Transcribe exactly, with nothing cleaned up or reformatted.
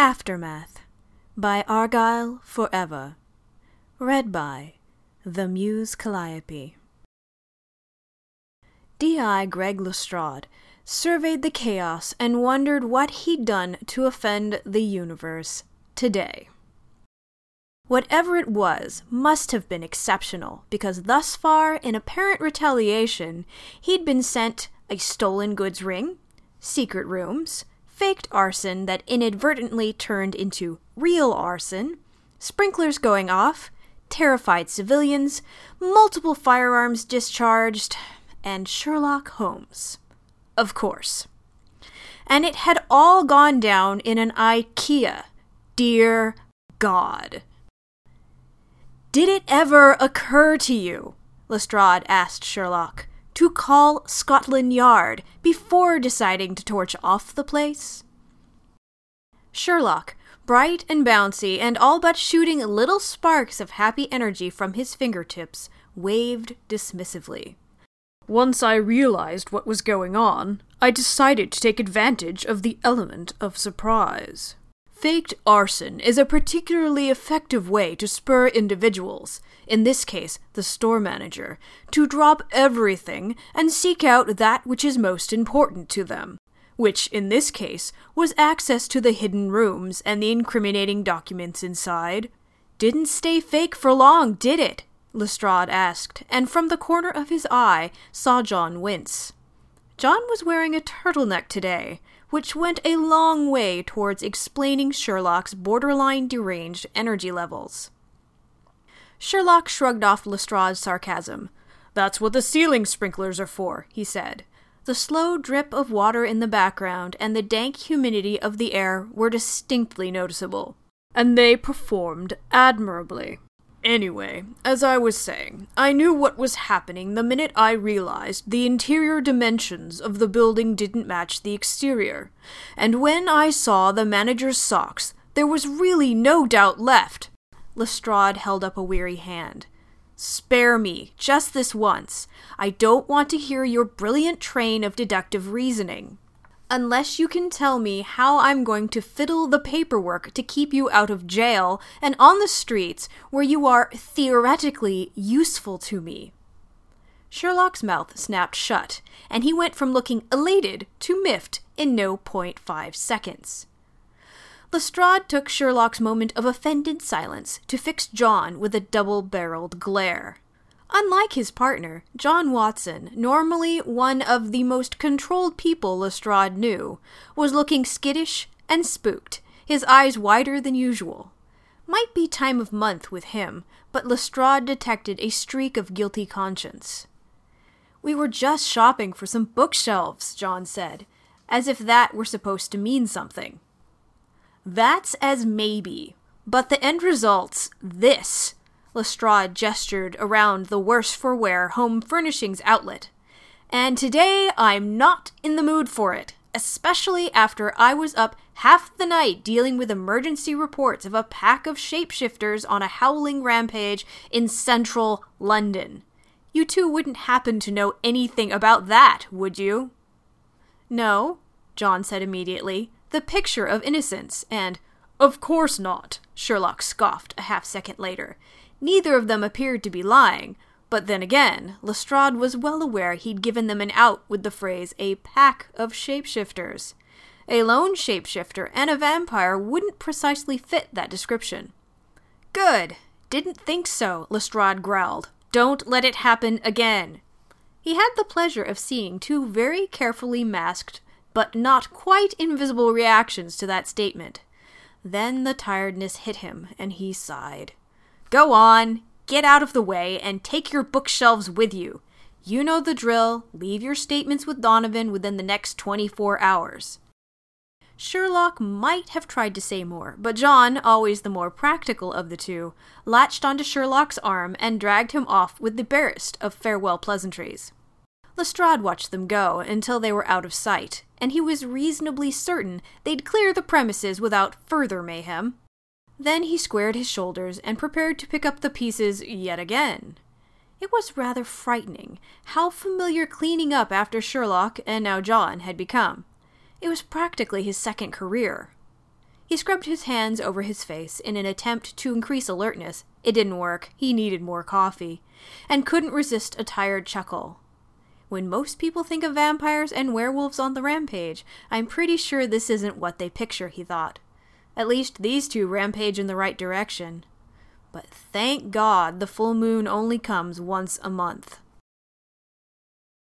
Aftermath by Argyle Forever. Read by The Muse Calliope. D I Greg Lestrade surveyed the chaos and wondered what he'd done to offend the universe today. Whatever it was must have been exceptional, because thus far, in apparent retaliation, he'd been sent a stolen goods ring, secret rooms, faked arson that inadvertently turned into real arson, sprinklers going off, terrified civilians, multiple firearms discharged, and Sherlock Holmes. Of course. And it had all gone down in an IKEA. Dear God. Did it ever occur to you, Lestrade asked Sherlock, to call Scotland Yard before deciding to torch off the place? Sherlock, bright and bouncy and all but shooting little sparks of happy energy from his fingertips, waved dismissively. Once I realized what was going on, I decided to take advantage of the element of surprise. Faked arson is a particularly effective way to spur individuals, in this case the store manager, to drop everything and seek out that which is most important to them, which in this case was access to the hidden rooms and the incriminating documents inside. Didn't stay fake for long, did it? Lestrade asked, and from the corner of his eye saw John wince. John was wearing a turtleneck today, which went a long way towards explaining Sherlock's borderline deranged energy levels. Sherlock shrugged off Lestrade's sarcasm. "That's what the ceiling sprinklers are for," he said. The slow drip of water in the background and the dank humidity of the air were distinctly noticeable. And they performed admirably. Anyway, as I was saying, I knew what was happening the minute I realized the interior dimensions of the building didn't match the exterior, and when I saw the manager's socks, there was really no doubt left. Lestrade held up a weary hand. Spare me, just this once. I don't want to hear your brilliant train of deductive reasoning. Unless you can tell me how I'm going to fiddle the paperwork to keep you out of jail and on the streets where you are theoretically useful to me. Sherlock's mouth snapped shut, and he went from looking elated to miffed in no point five seconds. Lestrade took Sherlock's moment of offended silence to fix John with a double-barreled glare. Unlike his partner, John Watson, normally one of the most controlled people Lestrade knew, was looking skittish and spooked, his eyes wider than usual. Might be time of month with him, but Lestrade detected a streak of guilty conscience. "We were just shopping for some bookshelves," John said, as if that were supposed to mean something. "That's as maybe, but the end result's this." Lestrade gestured around the worse-for-wear home furnishings outlet. "And today I'm not in the mood for it, especially after I was up half the night dealing with emergency reports of a pack of shapeshifters on a howling rampage in central London. You two wouldn't happen to know anything about that, would you?" "No," John said immediately, the picture of innocence, and, "Of course not," Sherlock scoffed a half-second later. Neither of them appeared to be lying, but then again, Lestrade was well aware he'd given them an out with the phrase, a pack of shapeshifters. A lone shapeshifter and a vampire wouldn't precisely fit that description. "Good. Didn't think so," Lestrade growled. "Don't let it happen again." He had the pleasure of seeing two very carefully masked, but not quite invisible reactions to that statement. Then the tiredness hit him, and he sighed. "Go on, get out of the way, and take your bookshelves with you. You know the drill. Leave your statements with Donovan within the next twenty-four hours. Sherlock might have tried to say more, but John, always the more practical of the two, latched onto Sherlock's arm and dragged him off with the barest of farewell pleasantries. Lestrade watched them go until they were out of sight, and he was reasonably certain they'd clear the premises without further mayhem. Then he squared his shoulders and prepared to pick up the pieces yet again. It was rather frightening how familiar cleaning up after Sherlock, and now John, had become. It was practically his second career. He scrubbed his hands over his face in an attempt to increase alertness. It didn't work. He needed more coffee. And couldn't resist a tired chuckle. When most people think of vampires and werewolves on the rampage, I'm pretty sure this isn't what they picture, he thought. At least these two rampage in the right direction. But thank God the full moon only comes once a month.